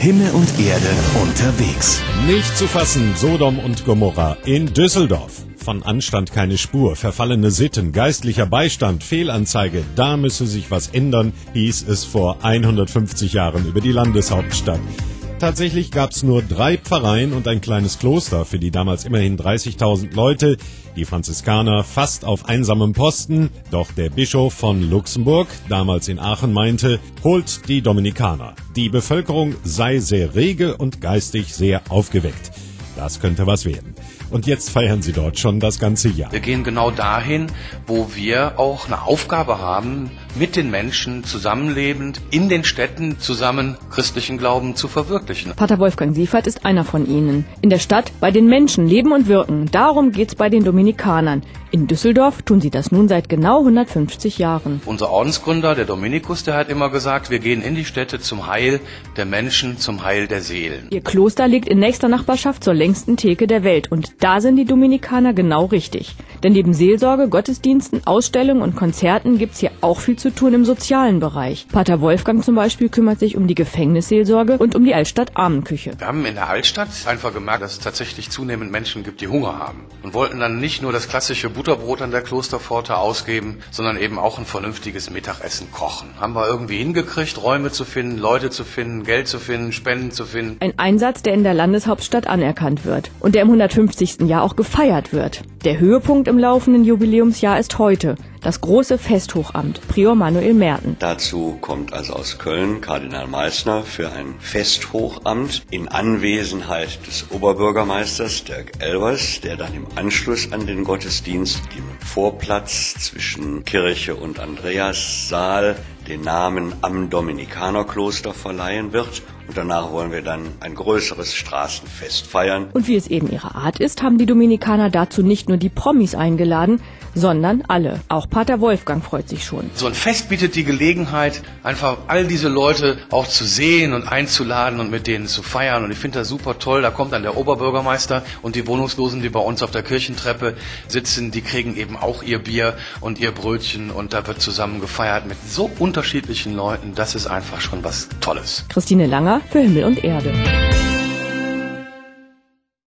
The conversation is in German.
Himmel und Erde unterwegs. Nicht zu fassen, Sodom und Gomorra in Düsseldorf. Von Anstand keine Spur, verfallene Sitten, geistlicher Beistand, Fehlanzeige, da müsse sich was ändern, hieß es vor 150 Jahren über die Landeshauptstadt. Tatsächlich gab's nur 3 Pfarreien und ein kleines Kloster für die damals immerhin 30.000 Leute, die Franziskaner fast auf einsamem Posten, doch der Bischof von Luxemburg, damals in Aachen, meinte, holt die Dominikaner. Die Bevölkerung sei sehr rege und geistig sehr aufgeweckt. Das könnte was werden. Und jetzt feiern sie dort schon das ganze Jahr. Wir gehen genau dahin, wo wir auch eine Aufgabe haben, mit den Menschen zusammenlebend, in den Städten zusammen christlichen Glauben zu verwirklichen. Pater Wolfgang Siefert ist einer von ihnen. In der Stadt bei den Menschen leben und wirken. Darum geht's bei den Dominikanern. In Düsseldorf tun sie das nun seit genau 150 Jahren. Unser Ordensgründer, der Dominikus, der hat immer gesagt, wir gehen in die Städte zum Heil der Menschen, zum Heil der Seelen. Ihr Kloster liegt in nächster Nachbarschaft zur längsten Theke der Welt und da sind die Dominikaner genau richtig. Denn neben Seelsorge, Gottesdiensten, Ausstellungen und Konzerten gibt's hier auch viel zu tun im sozialen Bereich. Pater Wolfgang zum Beispiel kümmert sich um die Gefängnisseelsorge und um die Altstadt-Armenküche. Wir haben in der Altstadt einfach gemerkt, dass es tatsächlich zunehmend Menschen gibt, die Hunger haben. Und wollten dann nicht nur das klassische Butterbrot an der Klosterpforte ausgeben, sondern eben auch ein vernünftiges Mittagessen kochen. Haben wir irgendwie hingekriegt, Räume zu finden, Leute zu finden, Geld zu finden, Spenden zu finden. Ein Einsatz, der in der Landeshauptstadt anerkannt wird und der im 150. Jahr auch gefeiert wird. Der Höhepunkt im laufenden Jubiläumsjahr ist heute, das große Festhochamt, Prior Manuel Merten. Dazu kommt also aus Köln Kardinal Meissner für ein Festhochamt in Anwesenheit des Oberbürgermeisters Dirk Elvers, der dann im Anschluss an den Gottesdienst im Vorplatz zwischen Kirche und Andreassaal den Namen am Dominikanerkloster verleihen wird. Und danach wollen wir dann ein größeres Straßenfest feiern. Und wie es eben ihre Art ist, haben die Dominikaner dazu nicht nur die Promis eingeladen, sondern alle. Auch Pater Wolfgang freut sich schon. So ein Fest bietet die Gelegenheit, einfach all diese Leute auch zu sehen und einzuladen und mit denen zu feiern. Und ich finde das super toll. Da kommt dann der Oberbürgermeister und die Wohnungslosen, die bei uns auf der Kirchentreppe sitzen, die kriegen eben auch ihr Bier und ihr Brötchen und da wird zusammen gefeiert mit so unterschiedlichen Leuten. Das ist einfach schon was Tolles. Christine Langer für Himmel und Erde.